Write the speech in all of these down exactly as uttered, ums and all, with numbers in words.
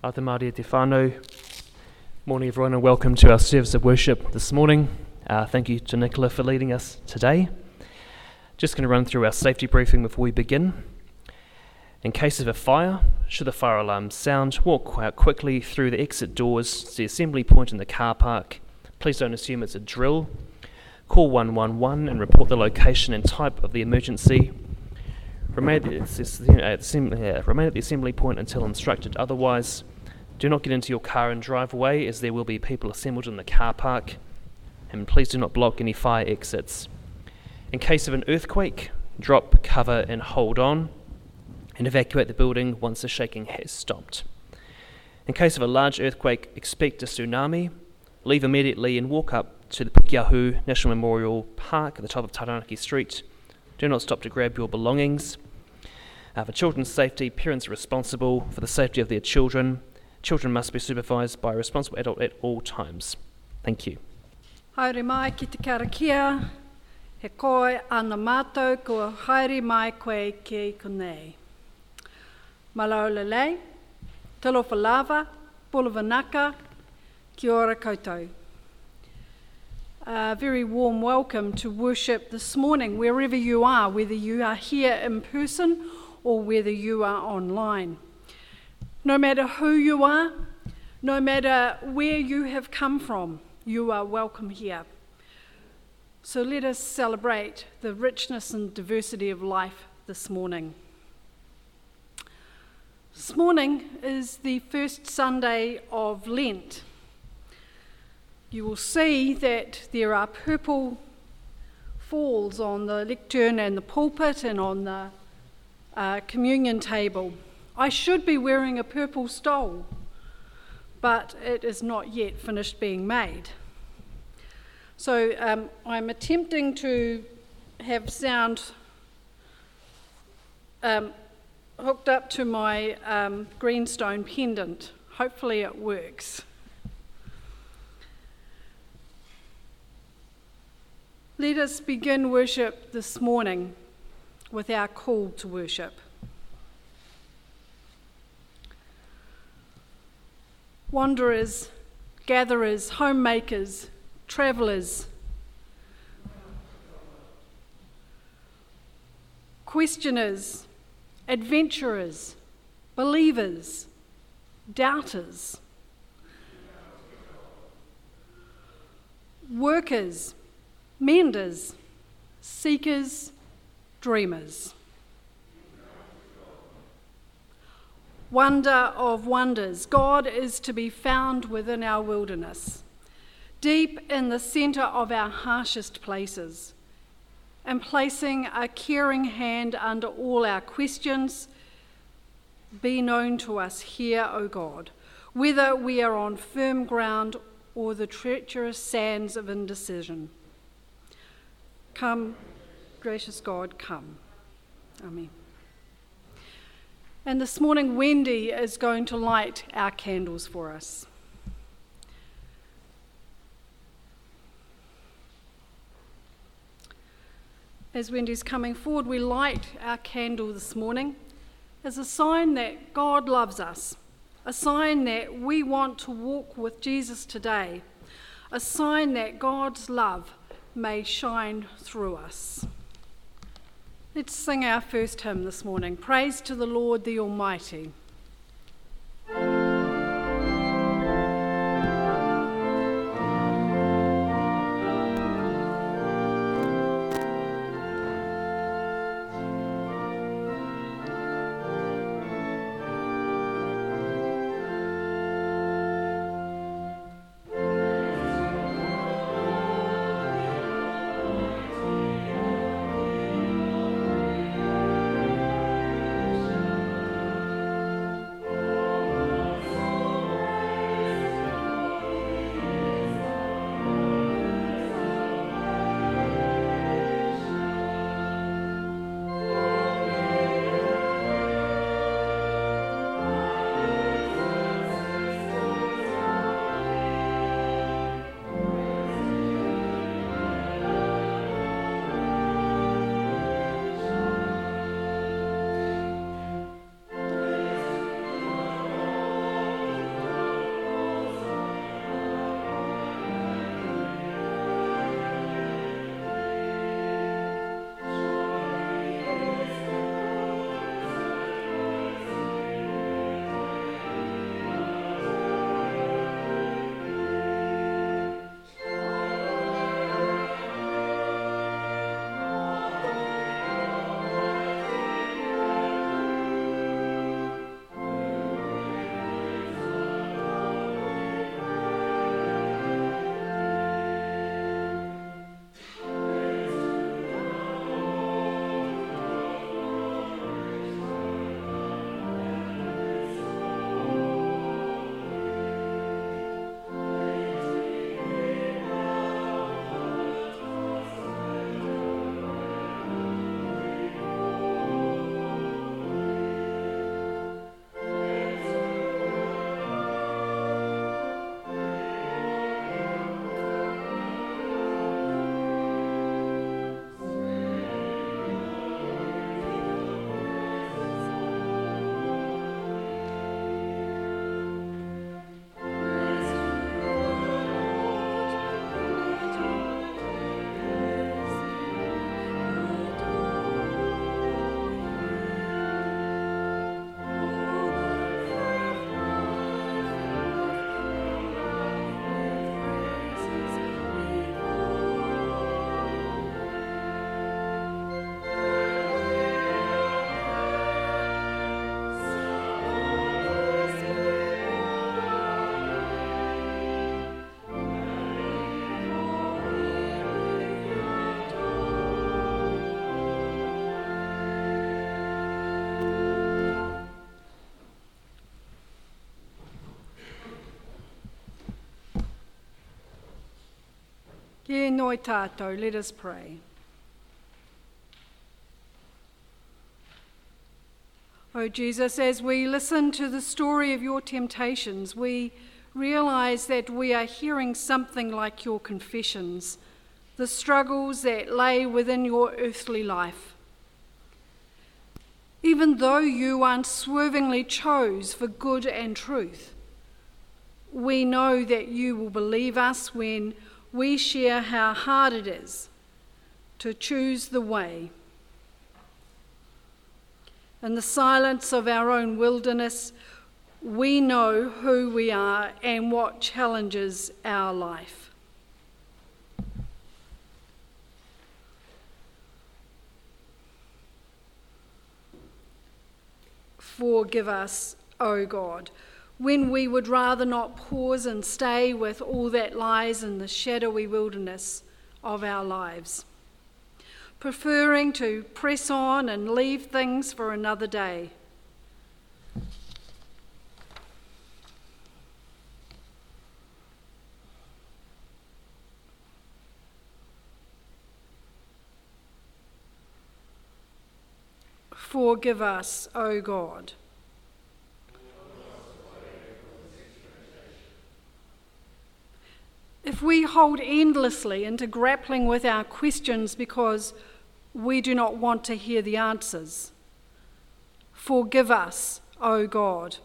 Ata Māori te whānau. Morning everyone and welcome to our service of worship this morning. Uh, thank you to Nicola for leading us today. Just going to run through our safety briefing before we begin. In case of a fire, should the fire alarm sound, walk out quickly through the exit doors to the assembly point in the car park. Please don't assume it's a drill. Call one one one and report the location and type of the emergency. Remain at, the, uh, assembly, uh, remain at the assembly point until instructed otherwise. Do not get into your car and drive away, as there will be people assembled in the car park. And please do not block any fire exits. In case of an earthquake, drop, cover and hold on, and evacuate the building once the shaking has stopped. In case of a large earthquake, expect a tsunami. Leave immediately and walk up to the Pukeahu National Memorial Park at the top of Taranaki Street. Do not stop to grab your belongings. Uh, for children's safety, parents are responsible for the safety of their children. Children must be supervised by a responsible adult at all times. Thank you. Haere mai ki te karakia, he koe ana mātou kua haere mai koe ki konei. Malau lelei, talofa lava, polovanaka, kia ora koutou. A very warm welcome to worship this morning, wherever you are, whether you are here in person or whether you are online. No matter who you are, no matter where you have come from, you are welcome here. So let us celebrate the richness and diversity of life this morning. This morning is the first Sunday of Lent. You will see that there are purple falls on the lectern and the pulpit and on the uh, communion table. I should be wearing a purple stole, but it is not yet finished being made. So um, I'm attempting to have sound um, hooked up to my um, greenstone pendant. Hopefully it works. Let us begin worship this morning with our call to worship. Wanderers, gatherers, homemakers, travellers, questioners, adventurers, believers, doubters, workers, menders, seekers, dreamers. Wonder of wonders, God is to be found within our wilderness, deep in the centre of our harshest places, and placing a caring hand under all our questions. Be known to us here, O God, whether we are on firm ground or the treacherous sands of indecision. Come, gracious God, come. Amen. And this morning, Wendy is going to light our candles for us. As Wendy's coming forward, we light our candle this morning as a sign that God loves us, a sign that we want to walk with Jesus today, a sign that God's love may shine through us. Let's sing our first hymn this morning, Praise to the Lord the Almighty. Kia noi tātou, let us pray. Oh Jesus, as we listen to the story of your temptations, we realise that we are hearing something like your confessions, the struggles that lay within your earthly life. Even though you unswervingly chose for good and truth, we know that you will believe us when we share how hard it is to choose the way. In the silence of our own wilderness, we know who we are and what challenges our life. Forgive us, O God, when we would rather not pause and stay with all that lies in the shadowy wilderness of our lives, preferring to press on and leave things for another day. Forgive us, O God. If we hold endlessly into grappling with our questions because we do not want to hear the answers, forgive us, O God.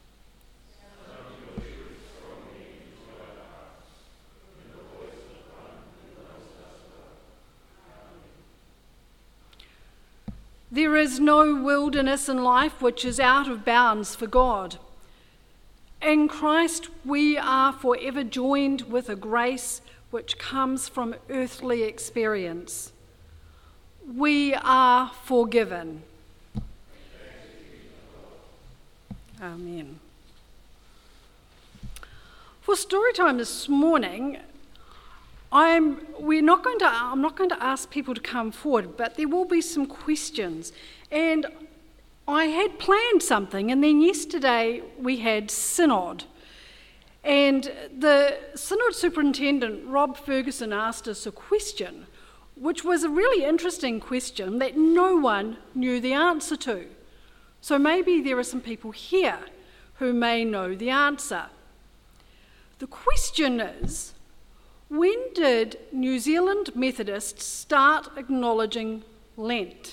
There is no wilderness in life which is out of bounds for God. In Christ, we are forever joined with a grace which comes from earthly experience. We are forgiven. Amen. For story time this morning, I'm we're not going to I'm not going to ask people to come forward, but there will be some questions. And I had planned something, and then yesterday we had Synod. And the Synod Superintendent, Rob Ferguson, asked us a question, which was a really interesting question that no one knew the answer to. So maybe there are some people here who may know the answer. The question is, when did New Zealand Methodists start acknowledging Lent?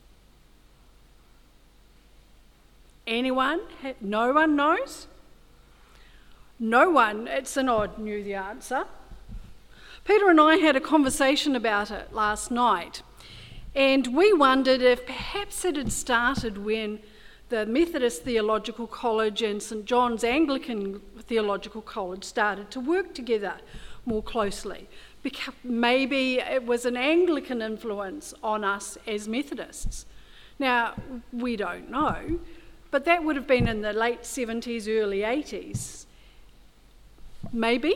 Anyone? No one knows? No one at Synod knew the answer. Peter and I had a conversation about it last night, and we wondered if perhaps it had started when the Methodist Theological College and St John's Anglican Theological College started to work together more closely. Because maybe it was an Anglican influence on us as Methodists. Now, we don't know, but that would have been in the late seventies, early eighties. Maybe.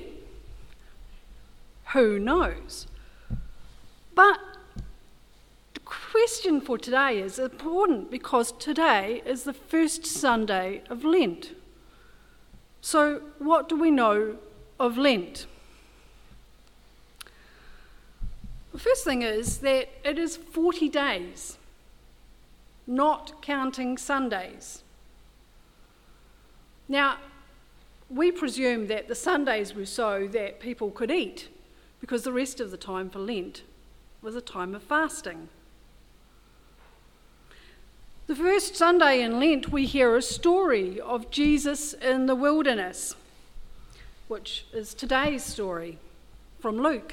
Who knows? But the question for today is important because today is the first Sunday of Lent. So what do we know of Lent? The first thing is that it is forty days, not counting Sundays. Now, we presume that the Sundays were so that people could eat, because the rest of the time for Lent was a time of fasting. The first Sunday in Lent, we hear a story of Jesus in the wilderness, which is today's story from Luke.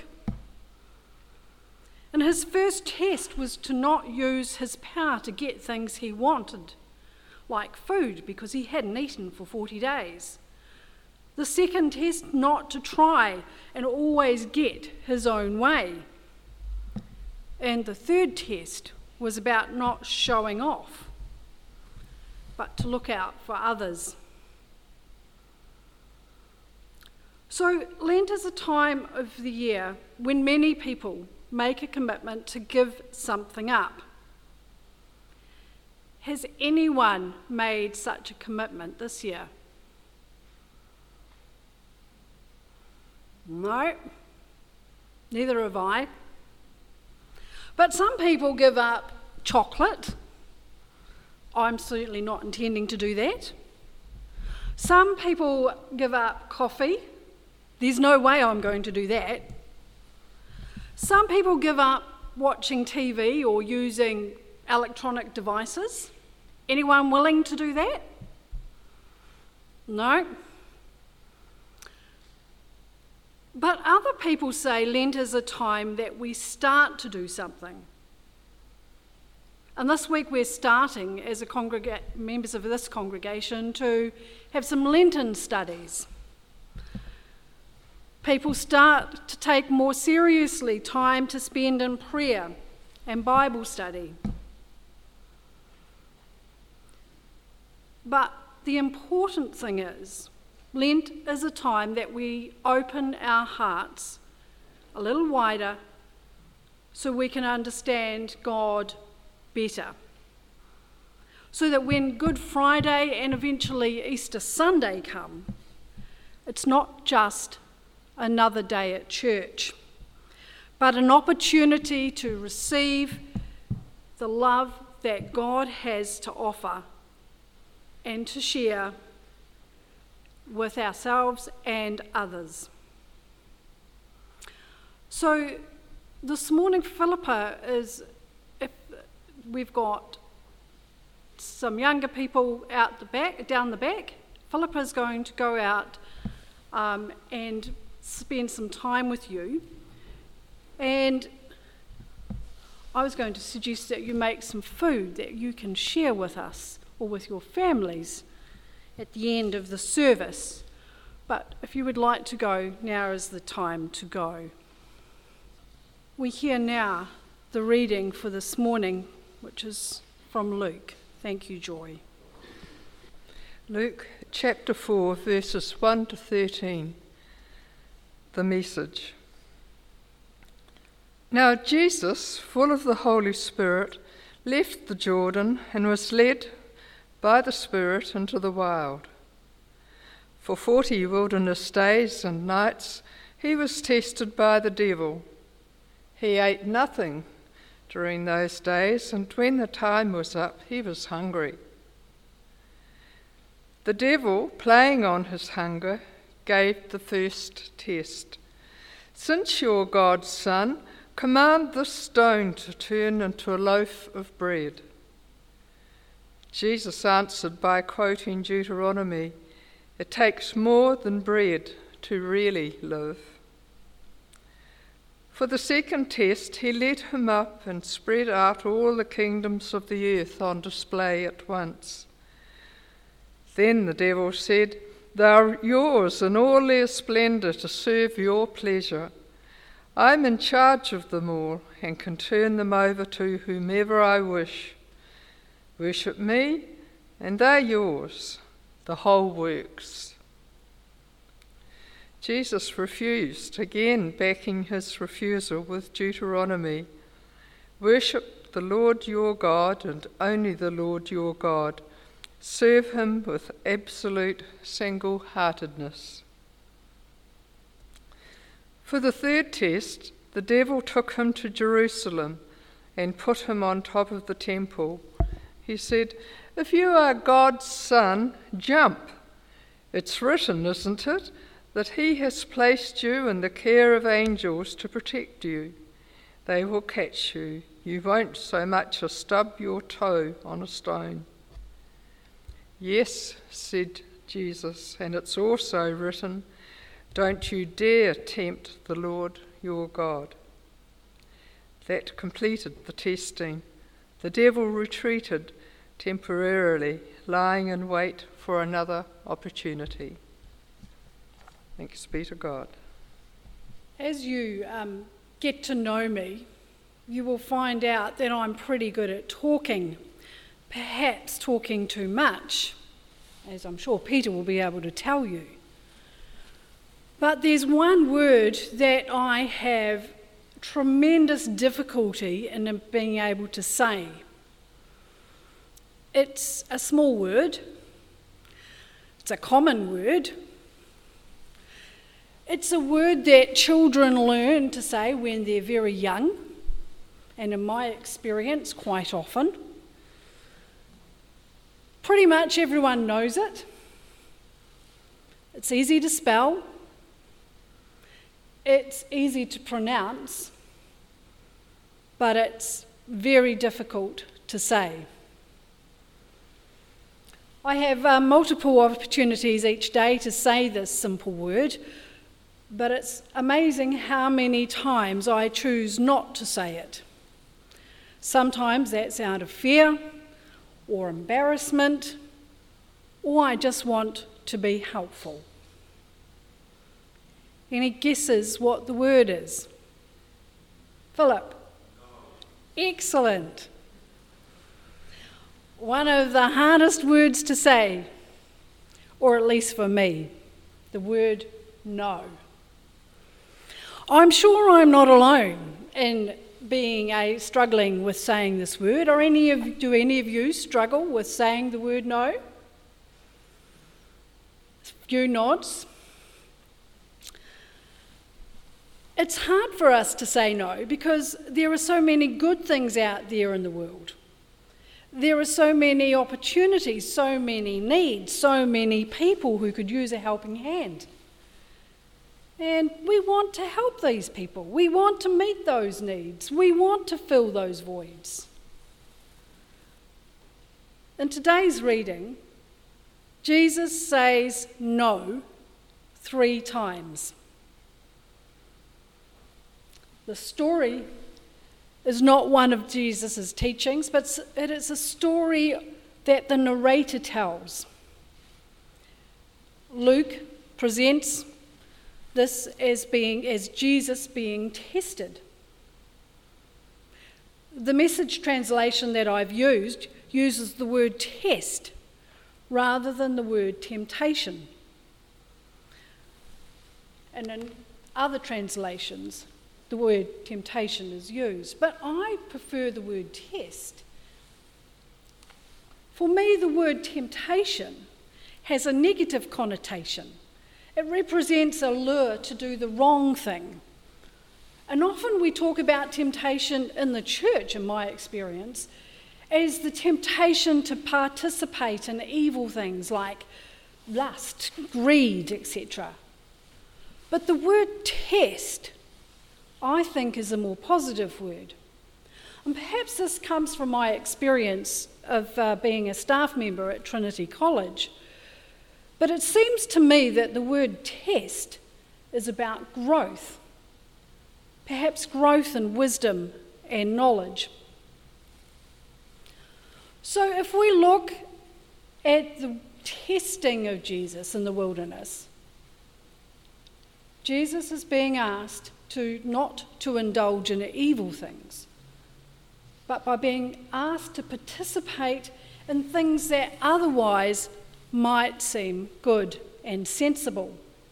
And his first test was to not use his power to get things he wanted, like food, because he hadn't eaten for forty days. The second test, not to try and always get his own way. And the third test was about not showing off, but to look out for others. So Lent is a time of the year when many people make a commitment to give something up. Has anyone made such a commitment this year? No? Neither have I. But some people give up chocolate. I'm certainly not intending to do that. Some people give up coffee. There's no way I'm going to do that. Some people give up watching T V or using electronic devices. Anyone willing to do that? No. But other people say Lent is a time that we start to do something. And this week we're starting, as a congrega- members of this congregation, to have some Lenten studies. People start to take more seriously time to spend in prayer and Bible study. But the important thing is, Lent is a time that we open our hearts a little wider so we can understand God better. So that when Good Friday and eventually Easter Sunday come, it's not just another day at church, but an opportunity to receive the love that God has to offer and to share with ourselves and others. So this morning, Philippa is, if we've got some younger people out the back, down the back, Philippa is going to go out um, and spend some time with you. And I was going to suggest that you make some food that you can share with us or with your families at the end of the service. But if you would like to go, now is the time to go. We hear now the reading for this morning, which is from Luke. Thank you, Joy. Luke chapter four, verses one to thirteen. The Message. Now Jesus, full of the Holy Spirit, left the Jordan and was led by the Spirit into the wild. For forty wilderness days and nights he was tested by the devil. He ate nothing during those days, and when the time was up, he was hungry. The devil, playing on his hunger, gave the first test. Since you're God's son, command this stone to turn into a loaf of bread. Jesus answered by quoting Deuteronomy, "It takes more than bread to really live." For the second test, he led him up and spread out all the kingdoms of the earth on display at once. Then the devil said, "They are yours in all their splendour to serve your pleasure. I'm in charge of them all and can turn them over to whomever I wish. Worship me, and they're yours, the whole works." Jesus refused, again backing his refusal with Deuteronomy. Worship the Lord your God and only the Lord your God. Serve him with absolute single-heartedness. For the third test, the devil took him to Jerusalem and put him on top of the temple. He said, "If you are God's son, jump. It's written, isn't it, that he has placed you in the care of angels to protect you. They will catch you. You won't so much as stub your toe on a stone." "Yes," said Jesus, "and it's also written, don't you dare tempt the Lord your God." That completed the testing. The devil retreated temporarily, lying in wait for another opportunity. Thanks be to God. As you um, get to know me, you will find out that I'm pretty good at talking, perhaps talking too much, as I'm sure Peter will be able to tell you. But there's one word that I have tremendous difficulty in being able to say. It's a small word. It's a common word. It's a word that children learn to say when they're very young, and in my experience, quite often. Pretty much everyone knows it. It's easy to spell. It's easy to pronounce, but it's very difficult to say. I have uh, multiple opportunities each day to say this simple word, but it's amazing how many times I choose not to say it. Sometimes that's out of fear or embarrassment, or I just want to be helpful. Any guesses what the word is? Philip? No. Excellent. One of the hardest words to say, or at least for me, the word no. I'm sure I'm not alone in being a struggling with saying this word. Or any of do any of you struggle with saying the word no? A few nods. It's hard for us to say no because there are so many good things out there in the world. There are so many opportunities, so many needs, so many people who could use a helping hand. And we want to help these people. We want to meet those needs. We want to fill those voids. In today's reading, Jesus says no three times. The story is not one of Jesus' teachings, but it is a story that the narrator tells. Luke presents this as being as Jesus being tested. The Message translation that I've used uses the word test rather than the word temptation. And in other translations, the word temptation is used, but I prefer the word test. For me, the word temptation has a negative connotation. It represents a lure to do the wrong thing. And often we talk about temptation in the church, in my experience, as the temptation to participate in evil things like lust, greed, et cetera. But the word test, I think, is a more positive word. And perhaps this comes from my experience of uh, being a staff member at Trinity College. But it seems to me that the word test is about growth, perhaps growth in wisdom and knowledge. So if we look at the testing of Jesus in the wilderness, Jesus is being asked to not to indulge in evil things, but by being asked to participate in things that otherwise might seem good and sensible.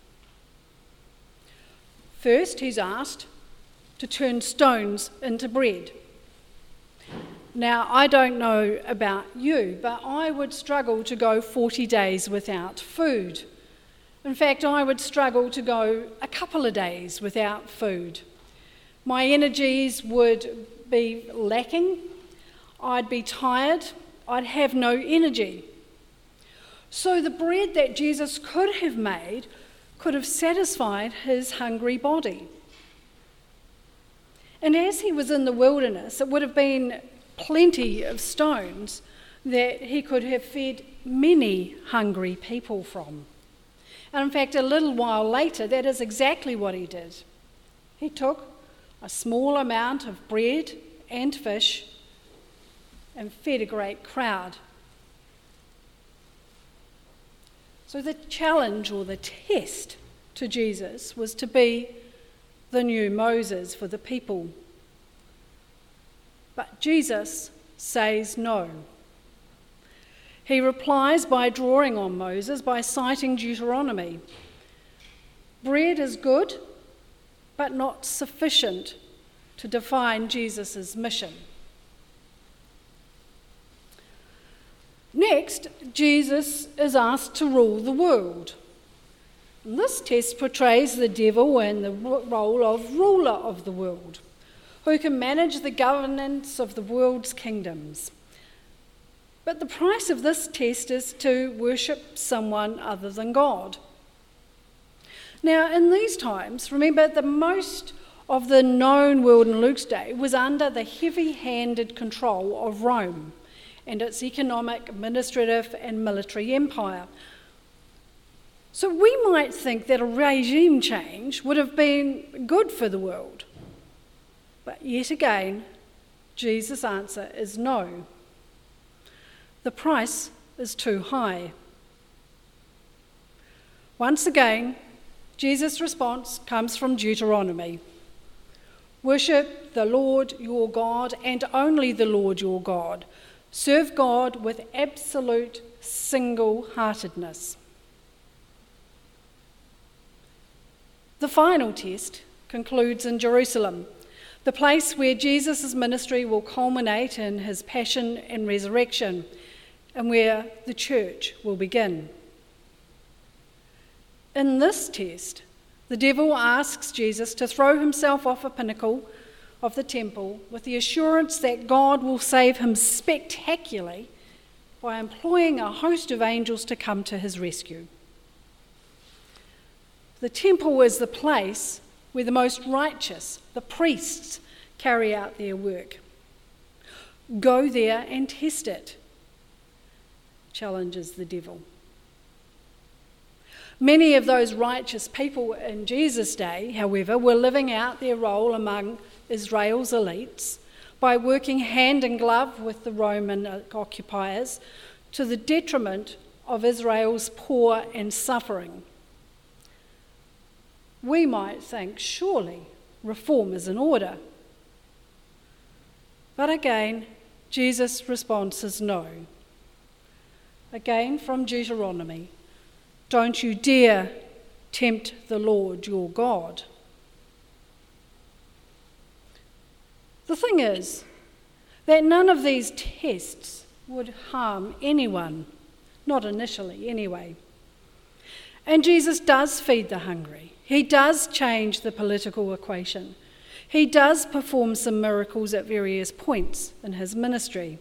First, he's asked to turn stones into bread. Now, I don't know about you, but I would struggle to go forty days without food. In fact, I would struggle to go a couple of days without food. My energies would be lacking. I'd be tired. I'd have no energy. So the bread that Jesus could have made could have satisfied his hungry body. And as he was in the wilderness, it would have been plenty of stones that he could have fed many hungry people from. And in fact, a little while later, that is exactly what he did. He took a small amount of bread and fish and fed a great crowd. So the challenge or the test to Jesus was to be the new Moses for the people. But Jesus says no. He replies by drawing on Moses, by citing Deuteronomy. Bread is good, but not sufficient to define Jesus' mission. Next, Jesus is asked to rule the world. And this test portrays the devil in the role of ruler of the world, who can manage the governance of the world's kingdoms. But the price of this test is to worship someone other than God. Now, in these times, remember that most of the known world in Luke's day was under the heavy-handed control of Rome and its economic, administrative, and military empire. So we might think that a regime change would have been good for the world. But yet again, Jesus' answer is no. The price is too high. Once again, Jesus' response comes from Deuteronomy. Worship the Lord your God and only the Lord your God. Serve God with absolute single-heartedness. The final test concludes in Jerusalem, the place where Jesus' ministry will culminate in his passion and resurrection, and where the church will begin. In this test, the devil asks Jesus to throw himself off a pinnacle of the temple with the assurance that God will save him spectacularly by employing a host of angels to come to his rescue. The temple is the place where the most righteous, the priests, carry out their work. Go there and test it, challenges the devil. Many of those righteous people in Jesus' day, however, were living out their role among Israel's elites by working hand in glove with the Roman occupiers to the detriment of Israel's poor and suffering. We might think, surely, reform is in order. But again, Jesus' response is no. Again from Deuteronomy, don't you dare tempt the Lord your God. The thing is that none of these tests would harm anyone, not initially anyway. And Jesus does feed the hungry. He does change the political equation. He does perform some miracles at various points in his ministry.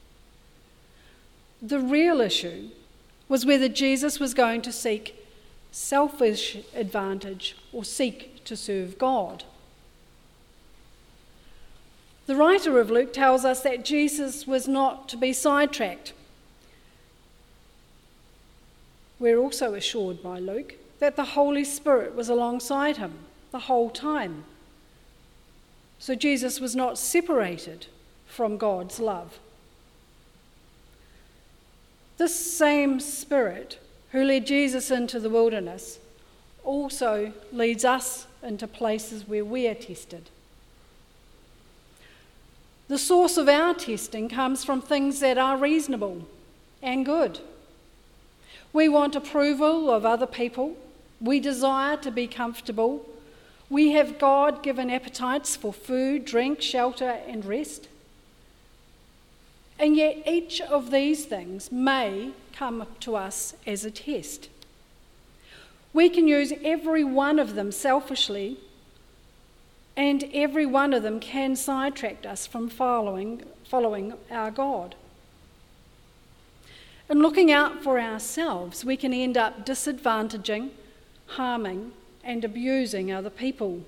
The real issue was whether Jesus was going to seek selfish advantage or seek to serve God. The writer of Luke tells us that Jesus was not to be sidetracked. We're also assured by Luke that the Holy Spirit was alongside him the whole time. So Jesus was not separated from God's love. This same Spirit who led Jesus into the wilderness also leads us into places where we are tested. The source of our testing comes from things that are reasonable and good. We want approval of other people. We desire to be comfortable. We have God-given appetites for food, drink, shelter, and rest. And yet each of these things may come to us as a test. We can use every one of them selfishly, and every one of them can sidetrack us from following, following our God. In looking out for ourselves, we can end up disadvantaging, harming, and abusing other people.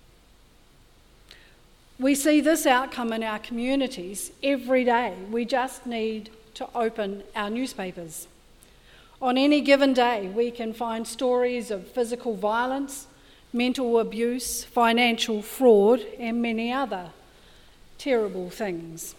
We see this outcome in our communities every day. We just need to open our newspapers. On any given day, we can find stories of physical violence, mental abuse, financial fraud, and many other terrible things.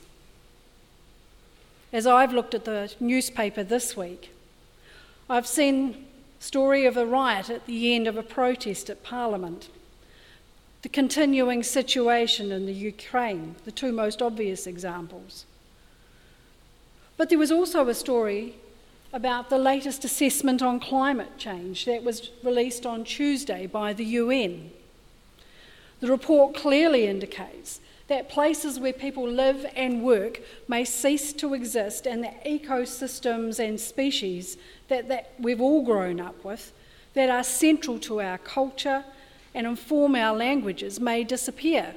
As I've looked at the newspaper this week, I've seen a story of a riot at the end of a protest at Parliament, the continuing situation in the Ukraine, the two most obvious examples. But there was also a story about the latest assessment on climate change that was released on Tuesday by the U N. The report clearly indicates that places where people live and work may cease to exist, and that ecosystems and species that, that we've all grown up with that are central to our culture and inform our languages may disappear.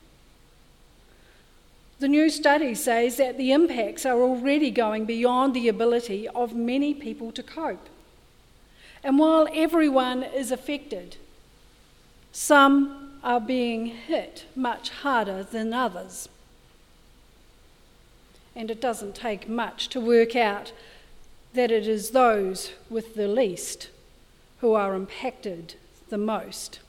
The new study says that the impacts are already going beyond the ability of many people to cope. And while everyone is affected, some are being hit much harder than others. And it doesn't take much to work out that it is those with the least who are impacted the most.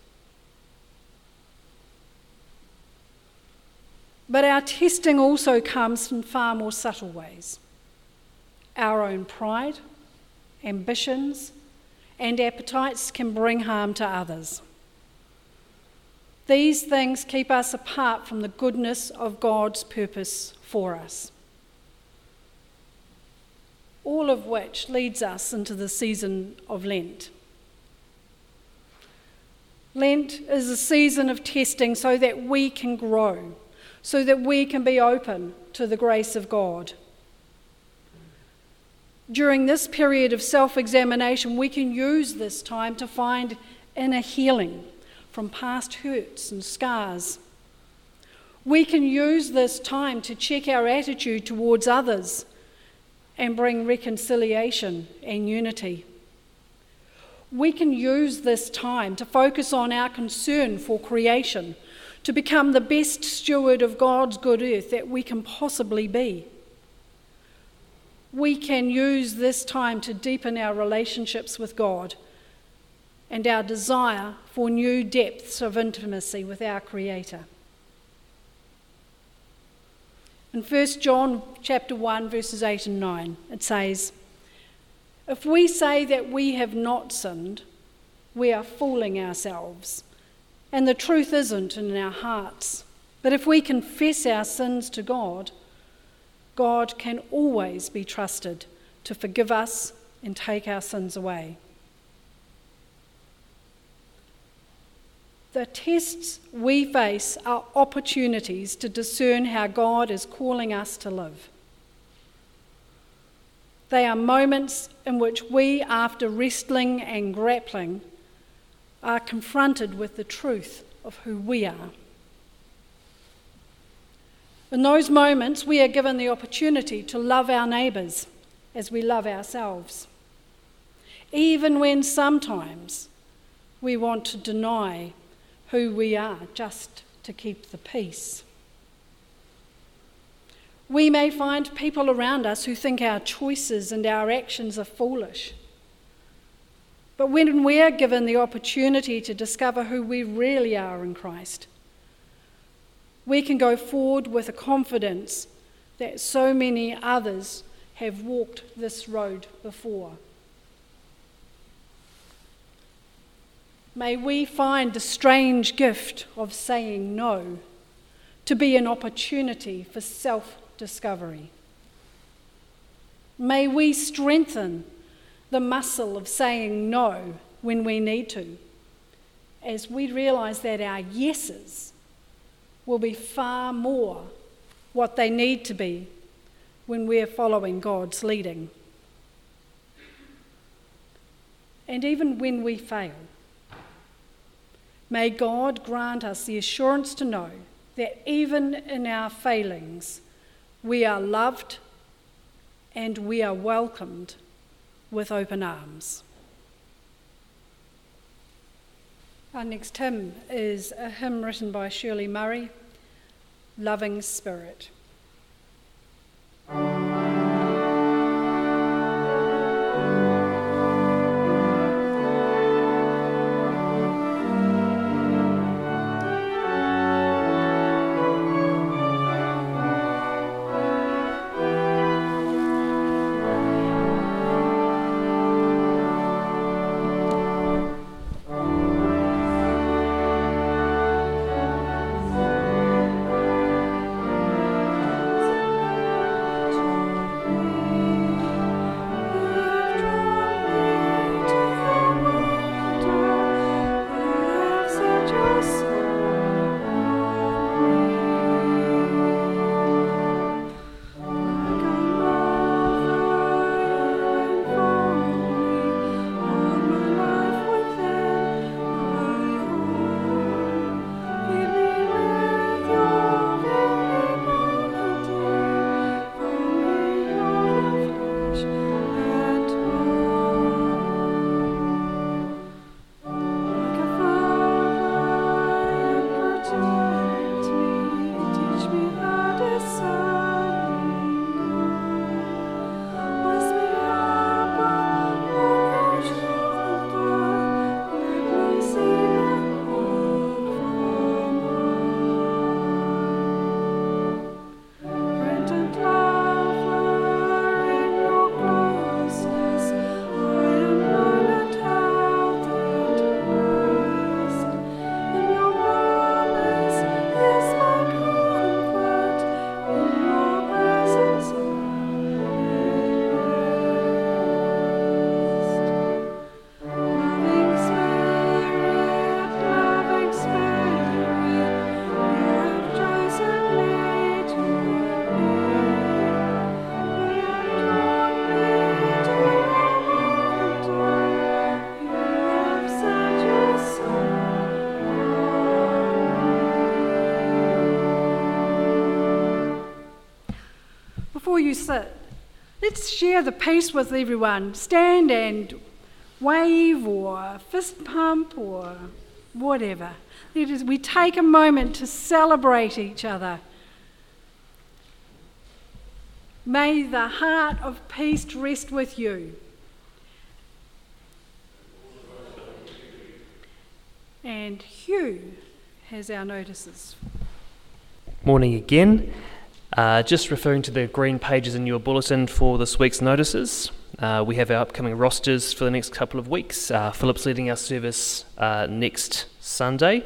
But our testing also comes in far more subtle ways. Our own pride, ambitions, and appetites can bring harm to others. These things keep us apart from the goodness of God's purpose for us. All of which leads us into the season of Lent. Lent is a season of testing so that we can grow, so that we can be open to the grace of God. During this period of self-examination, we can use this time to find inner healing from past hurts and scars. We can use this time to check our attitude towards others and bring reconciliation and unity. We can use this time to focus on our concern for creation, to become the best steward of God's good earth that we can possibly be. We can use this time to deepen our relationships with God and our desire for new depths of intimacy with our Creator. In First John chapter one, verses eight and nine, it says, "If we say that we have not sinned, we are fooling ourselves, and the truth isn't in our hearts. But if we confess our sins to God, God can always be trusted to forgive us and take our sins away." The tests we face are opportunities to discern how God is calling us to live. They are moments in which we, after wrestling and grappling, are confronted with the truth of who we are. In those moments, we are given the opportunity to love our neighbours as we love ourselves, even when sometimes we want to deny who we are just to keep the peace. We may find people around us who think our choices and our actions are foolish. But when we are given the opportunity to discover who we really are in Christ, we can go forward with a confidence that so many others have walked this road before. May we find the strange gift of saying no to be an opportunity for self-discovery. May we strengthen the muscle of saying no when we need to, as we realise that our yeses will be far more what they need to be when we're following God's leading. And even when we fail, may God grant us the assurance to know that even in our failings, we are loved and we are welcomed with open arms. Our next hymn is a hymn written by Shirley Murray, "Loving Spirit." Thank before you sit, let's share the peace with everyone. Stand and wave or fist pump or whatever. Let us, we take a moment to celebrate each other. May the heart of peace rest with you. And Hugh has our notices. Morning again. Uh, just referring to the green pages in your bulletin for this week's notices. Uh, we have our upcoming rosters for the next couple of weeks. Uh, Philip's leading our service uh, next Sunday.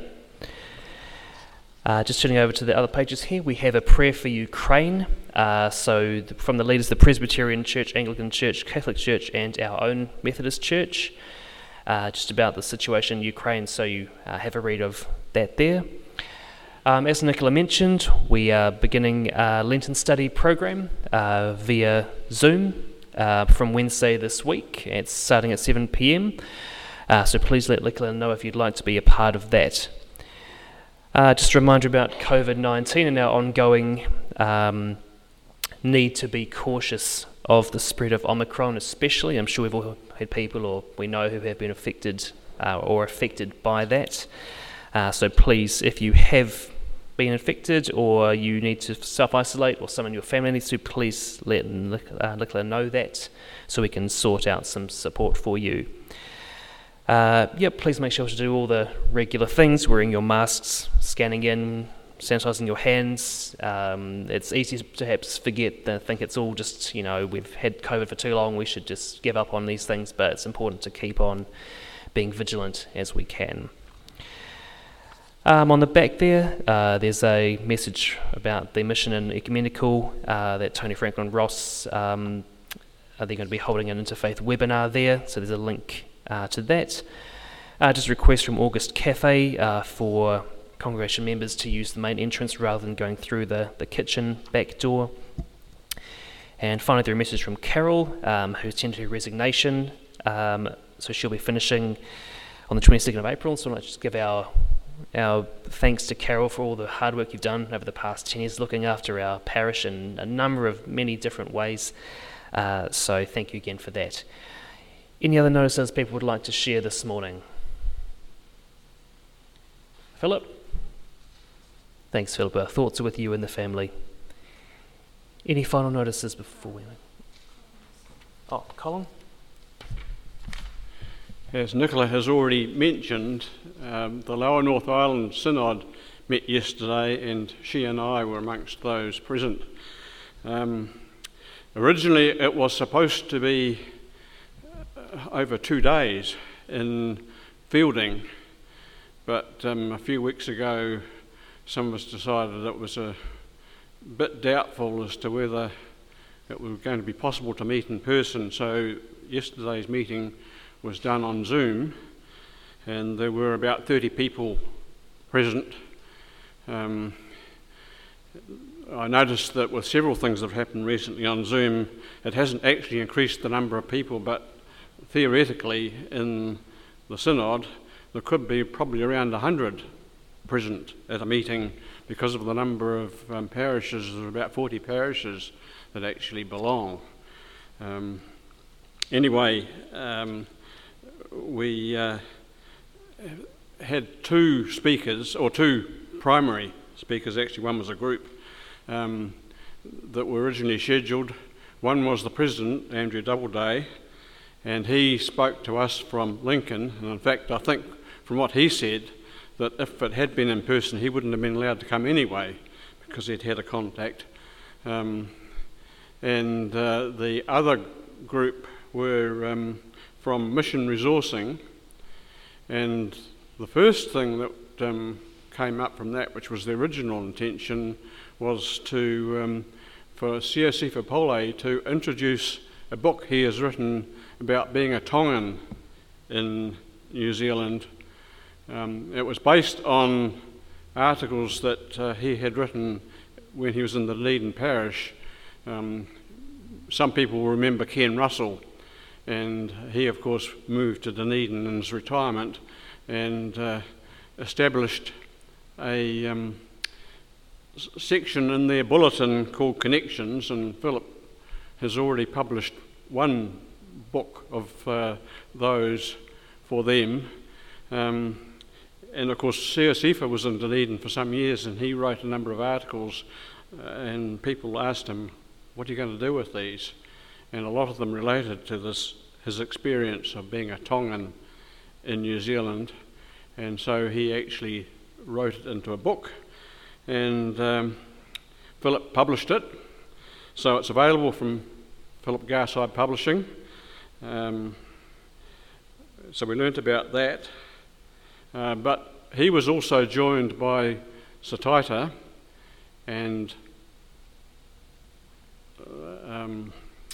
Uh, just turning over to the other pages here, we have a prayer for Ukraine. Uh, so th- from the leaders of the Presbyterian Church, Anglican Church, Catholic Church and our own Methodist Church, uh, just about the situation in Ukraine, so you uh, have a read of that there. Um, as Nicola mentioned, we are beginning a Lenten study program uh, via Zoom uh, from Wednesday this week. It's starting at seven p.m, uh, so please let Nicola know if you'd like to be a part of that. Uh, just a reminder about covid nineteen and our ongoing um, need to be cautious of the spread of Omicron especially. I'm sure we've all had people or we know who have been affected uh, or affected by that. Uh, so please, if you have been infected or you need to self-isolate or someone in your family needs to, please let uh, Nicola know that so we can sort out some support for you. Uh, yeah, please make sure to do all the regular things, wearing your masks, scanning in, sanitising your hands. Um, it's easy to perhaps forget and think it's all just, you know, we've had COVID for too long, we should just give up on these things, but it's important to keep on being vigilant as we can. Um, on the back there, uh, there's a message about the mission and ecumenical uh, that Tony Franklin Ross, um, are they going to be holding an interfaith webinar there, so there's a link uh, to that. Uh, just a request from August Cafe uh, for congregation members to use the main entrance rather than going through the, the kitchen back door. And finally, there's a message from Carol, um, who's tendered her resignation, um, so she'll be finishing on the twenty-second of April, so I'd like to just give our Our thanks to Carol for all the hard work you've done over the past ten years looking after our parish in a number of many different ways. Uh, so thank you again for that. Any other notices people would like to share this morning? Philip? Thanks, Philip. Our thoughts are with you and the family. Any final notices before we... Oh, Colin? As Nicola has already mentioned, um, the Lower North Island Synod met yesterday and she and I were amongst those present. Um, originally it was supposed to be over two days in Fielding, but um, a few weeks ago some of us decided it was a bit doubtful as to whether it was going to be possible to meet in person, so yesterday's meeting was done on Zoom, and there were about thirty people present. Um, I noticed that with several things that have happened recently on Zoom, it hasn't actually increased the number of people, but theoretically in the Synod there could be probably around one hundred present at a meeting because of the number of um, parishes. There are about forty parishes that actually belong. Um, anyway, um, we uh, had two speakers, or two primary speakers, actually one was a group, um, that were originally scheduled. One was the President, Andrew Doubleday, and he spoke to us from Lincoln, and in fact I think from what he said that if it had been in person he wouldn't have been allowed to come anyway because he'd had a contact. Um, and uh, the other group were um, from Mission Resourcing, and the first thing that um, came up from that, which was the original intention, was to um, for Siosifa Pole to introduce a book he has written about being a Tongan in New Zealand. Um, it was based on articles that uh, he had written when he was in the Dunedin parish. Um, some people will remember Ken Russell, and he of course moved to Dunedin in his retirement and uh, established a um, s- section in their bulletin called Connections, and Philip has already published one book of uh, those for them. Um, and of course, C S Ifa was in Dunedin for some years, and he wrote a number of articles, uh, and people asked him, what are you going to do with these? And a lot of them related to this, his experience of being a Tongan in New Zealand. And so he actually wrote it into a book, and um, Philip published it. So it's available from Philip Garside Publishing. Um, so we learnt about that. Uh, but he was also joined by Sataita and uh, um,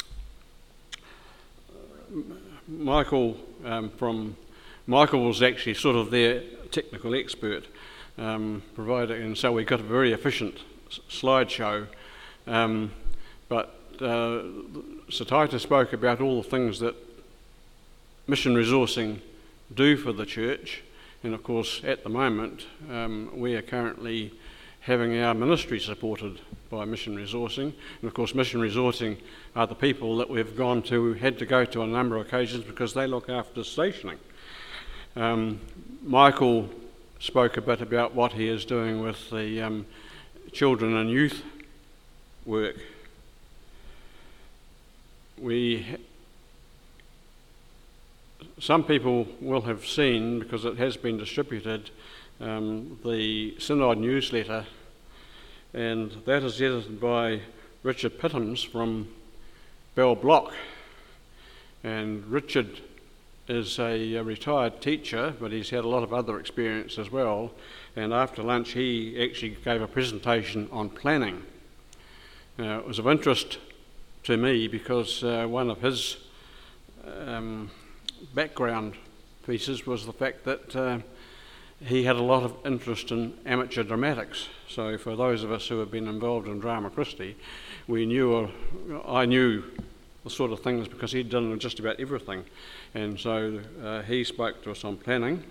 Michael um, from Michael was actually sort of their technical expert, um, provider, and so we got a very efficient s- slideshow. Um, but uh, Sataita spoke about all the things that mission resourcing do for the church, and of course at the moment um, we are currently having our ministry supported by mission resourcing, and of course mission resourcing are the people that we've gone to, had to go to on a number of occasions because they look after stationing. Um, Michael spoke a bit about what he is doing with the um, children and youth work. We, ha- some people will have seen, because it has been distributed, um, the Synod newsletter, and that is edited by Richard Pittams from Bell Block. And Richard is a, a retired teacher, but he's had a lot of other experience as well. And after lunch, he actually gave a presentation on planning. Uh, it was of interest to me because uh, one of his um, background pieces was the fact that uh, he had a lot of interest in amateur dramatics. So for those of us who have been involved in Drama Christi, we knew, uh, I knew the sort of things because he'd done just about everything. And so uh, he spoke to us on planning.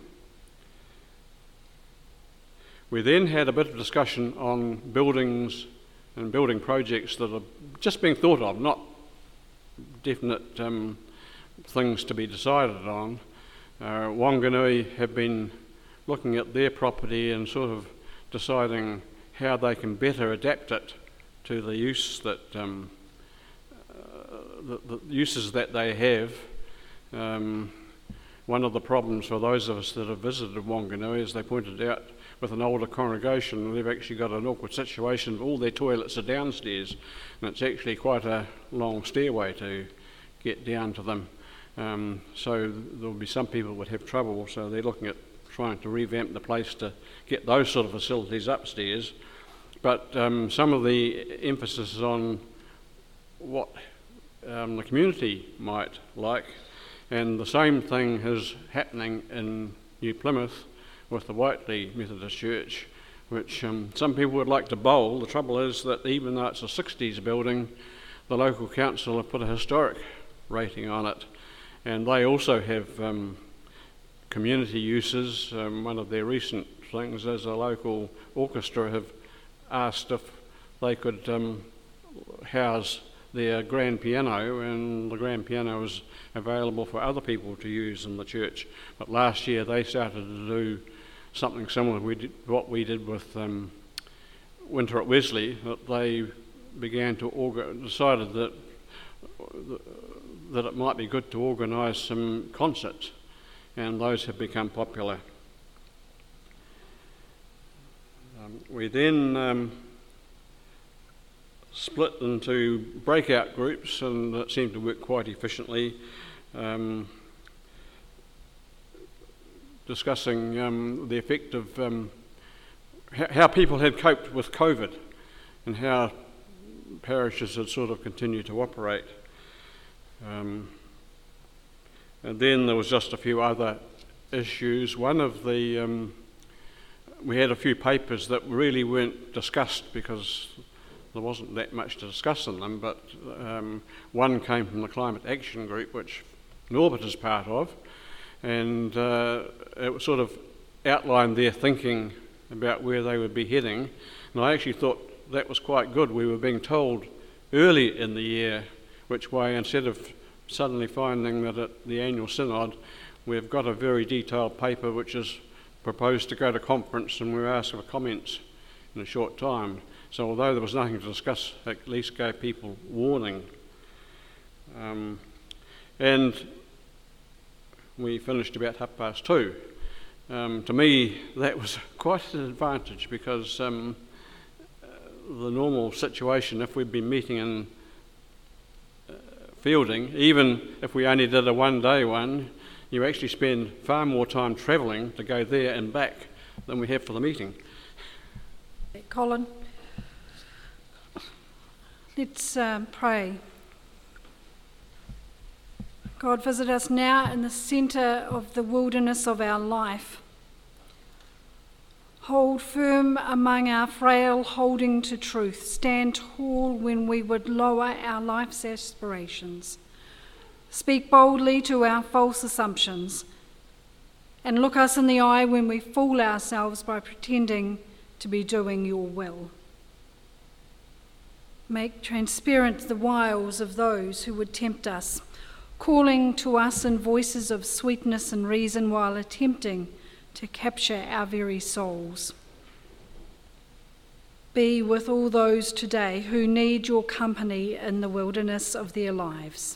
We then had a bit of discussion on buildings and building projects that are just being thought of, not definite um, things to be decided on. Uh, Wanganui have been looking at their property and sort of deciding how they can better adapt it to the use that um, uh, the, the uses that they have. Um, one of the problems for those of us that have visited Wanganui, as they pointed out, with an older congregation, they've actually got an awkward situation. All their toilets are downstairs, and it's actually quite a long stairway to get down to them. Um, so there'll be some people would have trouble, so they're looking at trying to revamp the place to get those sort of facilities upstairs. But um, some of the emphasis is on what um, the community might like, and the same thing is happening in New Plymouth with the Whiteley Methodist Church, which um, some people would like to bowl. The trouble is that even though it's a sixties building, the local council have put a historic rating on it, and they also have um, community uses. Um, one of their recent things is a local orchestra have asked if they could um, house their grand piano, and the grand piano is available for other people to use in the church. But last year they started to do something similar we did, what we did with um, Winter at Wesley, that they began to orga- decided that that it might be good to organise some concerts, and those have become popular. Um, we then um, split into breakout groups, and that seemed to work quite efficiently, um, discussing um, the effect of um, h- how people had coped with COVID and how parishes had sort of continued to operate. Um, and then there was just a few other issues. One of the, um, we had a few papers that really weren't discussed because there wasn't that much to discuss in them, but um, one came from the Climate Action Group, which Norbert is part of, and uh, it sort of outlined their thinking about where they would be heading. And I actually thought that was quite good. We were being told early in the year which way, instead of suddenly finding that at the annual synod we've got a very detailed paper which is proposed to go to conference and we're asked for comments in a short time. So although there was nothing to discuss, at least gave people warning. Um, and we finished about half past two. Um, to me, that was quite an advantage because um, uh, the normal situation, if we'd been meeting in uh, Fielding, even if we only did a one-day one, you actually spend far more time travelling to go there and back than we have for the meeting. Colin, let's um, pray. God, visit us now in the centre of the wilderness of our life. Hold firm among our frail holding to truth. Stand tall when we would lower our life's aspirations. Speak boldly to our false assumptions. And look us in the eye when we fool ourselves by pretending to be doing your will. Make transparent the wiles of those who would tempt us, calling to us in voices of sweetness and reason while attempting to capture our very souls. Be with all those today who need your company in the wilderness of their lives.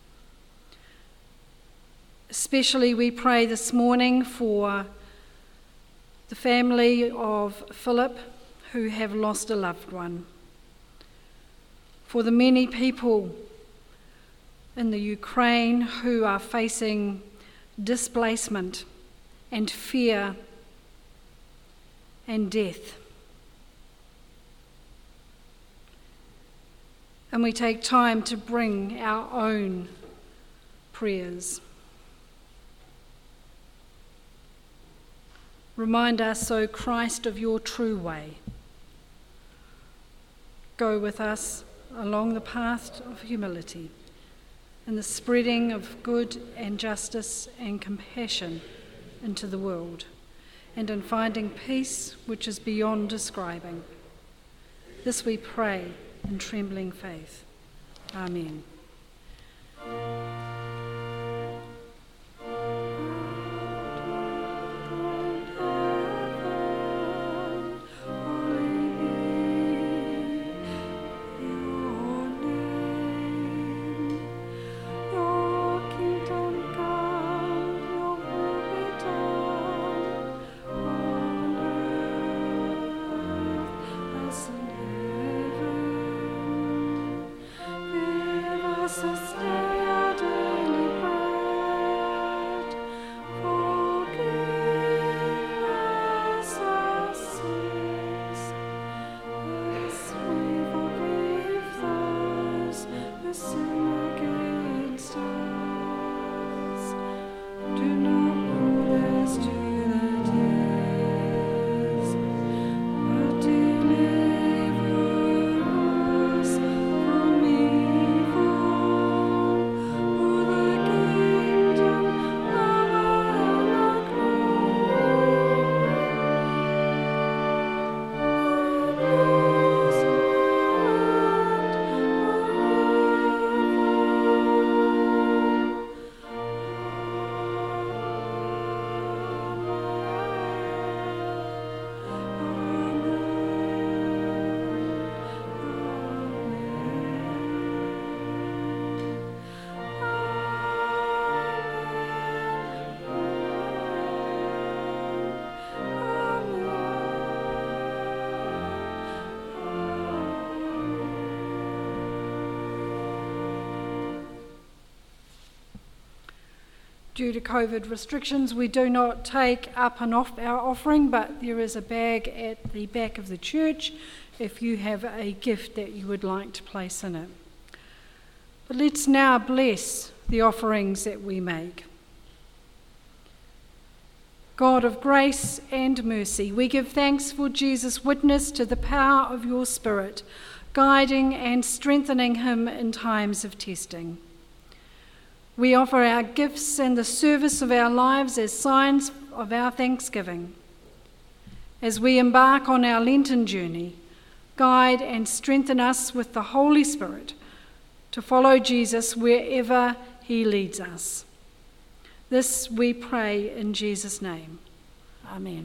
Especially we pray this morning for the family of Philip who have lost a loved one, for the many people in the Ukraine who are facing displacement and fear and death. And we take time to bring our own prayers. Remind us, O Christ, of your true way. Go with us along the path of humility and the spreading of good and justice and compassion into the world, and in finding peace which is beyond describing. This we pray in trembling faith. Amen. Due to COVID restrictions, we do not take up and off our offering, but there is a bag at the back of the church if you have a gift that you would like to place in it. But let's now bless the offerings that we make. God of grace and mercy, we give thanks for Jesus' witness to the power of your Spirit, guiding and strengthening him in times of testing. We offer our gifts and the service of our lives as signs of our thanksgiving. As we embark on our Lenten journey, guide and strengthen us with the Holy Spirit, to follow Jesus wherever he leads us. This we pray in Jesus' name. Amen.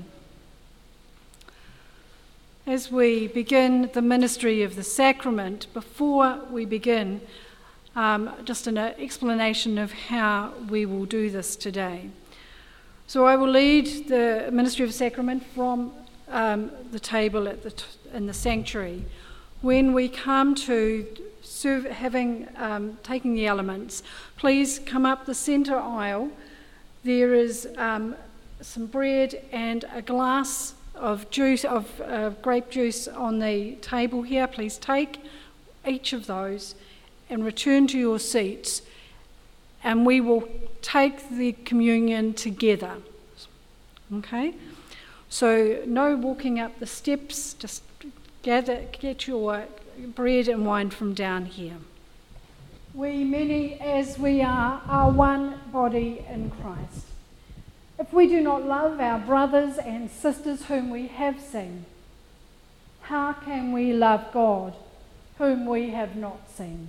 As we begin the ministry of the sacrament, before we begin, um, just an explanation of how we will do this today. So I will lead the ministry of the sacrament from um, the table at the t- in the sanctuary. When we come to serve, having um, taking the elements, please come up the centre aisle. There is um, some bread and a glass of juice, of uh, grape juice on the table here. Please take each of those and return to your seats, and we will take the communion together. Okay? So no walking up the steps, just gather, get your bread and wine from down here. We, many as we are, are one body in Christ. If we do not love our brothers and sisters whom we have seen, how can we love God whom we have not seen?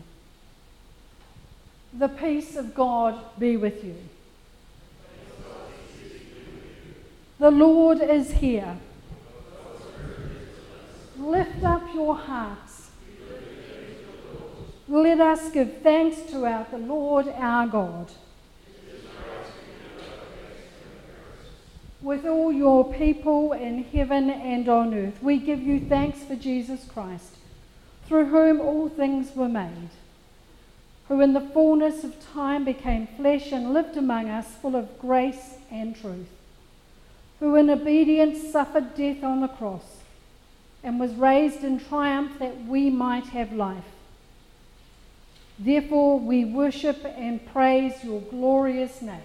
The peace of God be with you. The Lord is here. Lift up your hearts. Let us give thanks to our the Lord our God. With all your people in heaven and on earth, we give you thanks for Jesus Christ, through whom all things were made, who in the fullness of time became flesh and lived among us, full of grace and truth, who in obedience suffered death on the cross and was raised in triumph that we might have life. Therefore we worship and praise your glorious name.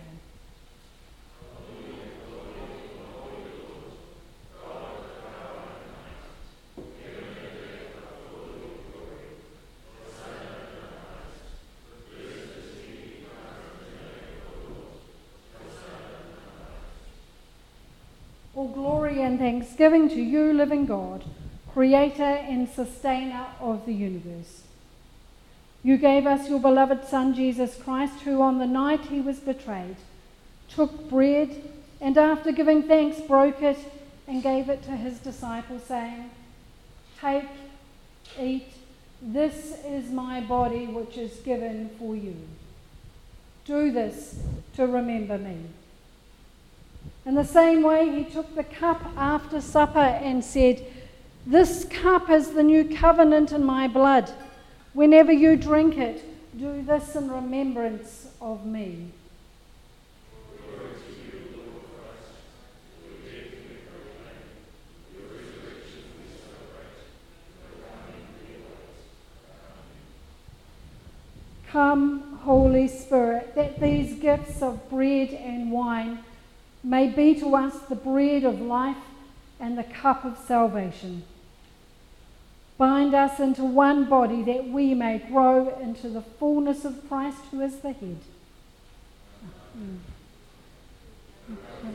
All glory and thanksgiving to you, living God, creator and sustainer of the universe. You gave us your beloved Son, Jesus Christ, who on the night he was betrayed, took bread and after giving thanks broke it and gave it to his disciples, saying, "Take, eat, this is my body which is given for you. Do this to remember me." In the same way, he took the cup after supper and said, "This cup is the new covenant in my blood. Whenever you drink it, do this in remembrance of me." Come, Holy Spirit, that these gifts of bread and wine may be to us the bread of life and the cup of salvation. Bind us into one body that we may grow into the fullness of Christ, who is the head. Mm. Okay.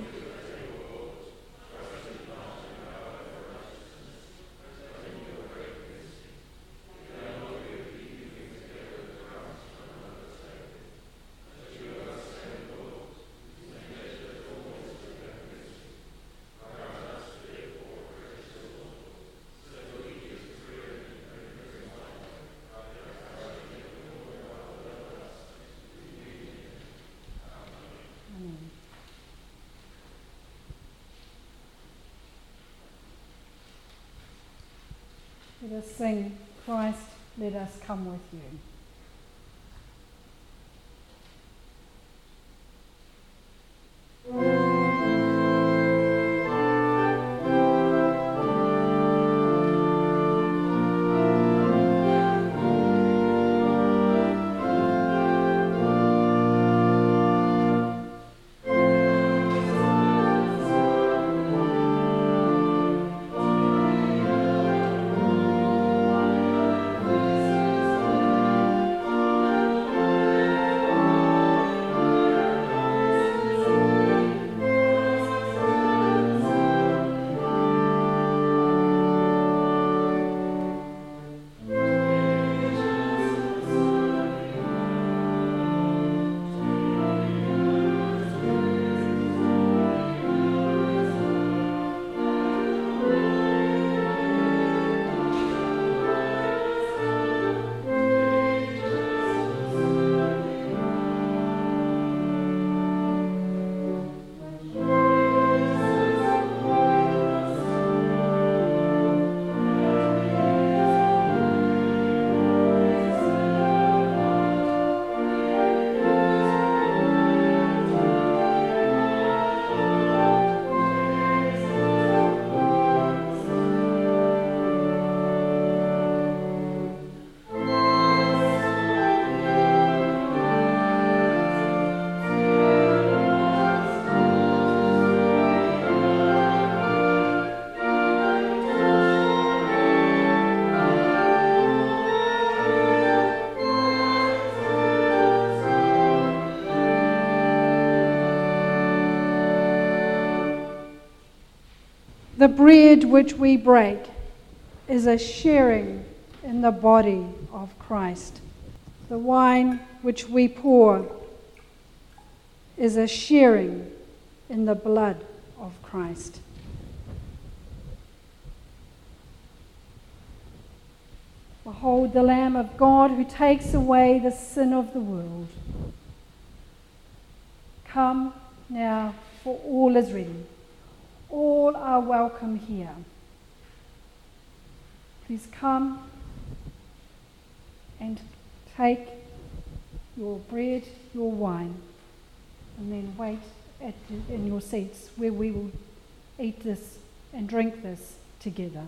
Let us sing, "Christ, let us come with you." The bread which we break is a sharing in the body of Christ. The wine which we pour is a sharing in the blood of Christ. Behold the Lamb of God who takes away the sin of the world. Come now, for all is ready. All are welcome here. Please come and take your bread, your wine, and then wait at the, in your seats where we will eat this and drink this together.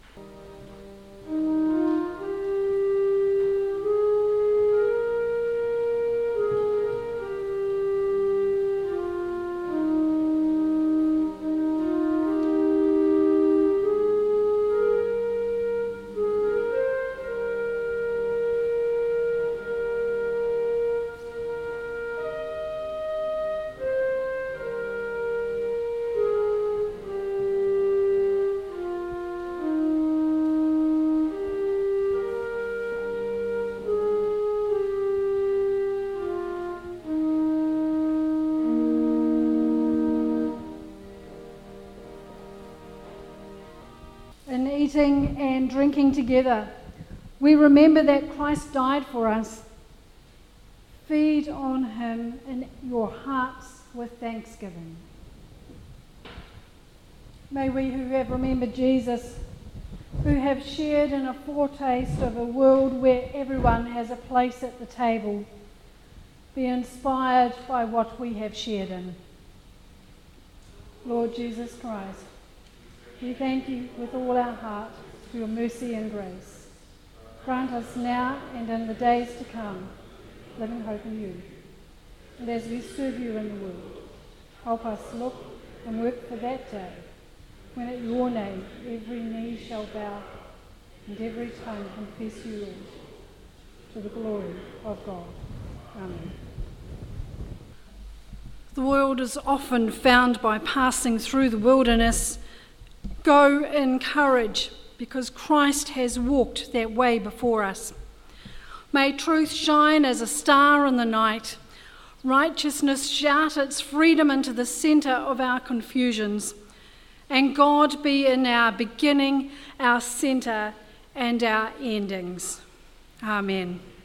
In eating and drinking together, we remember that Christ died for us. Feed on him in your hearts with thanksgiving. May we who have remembered Jesus, who have shared in a foretaste of a world where everyone has a place at the table, be inspired by what we have shared in. Lord Jesus Christ, we thank you with all our heart for your mercy and grace. Grant us now and in the days to come living hope in you. And as we serve you in the world, help us look and work for that day when at your name every knee shall bow and every tongue confess you, Lord, to the glory of God. Amen. The world is often found by passing through the wilderness. Go in courage, because Christ has walked that way before us. May truth shine as a star in the night, righteousness shout its freedom into the centre of our confusions, and God be in our beginning, our centre, and our endings. Amen.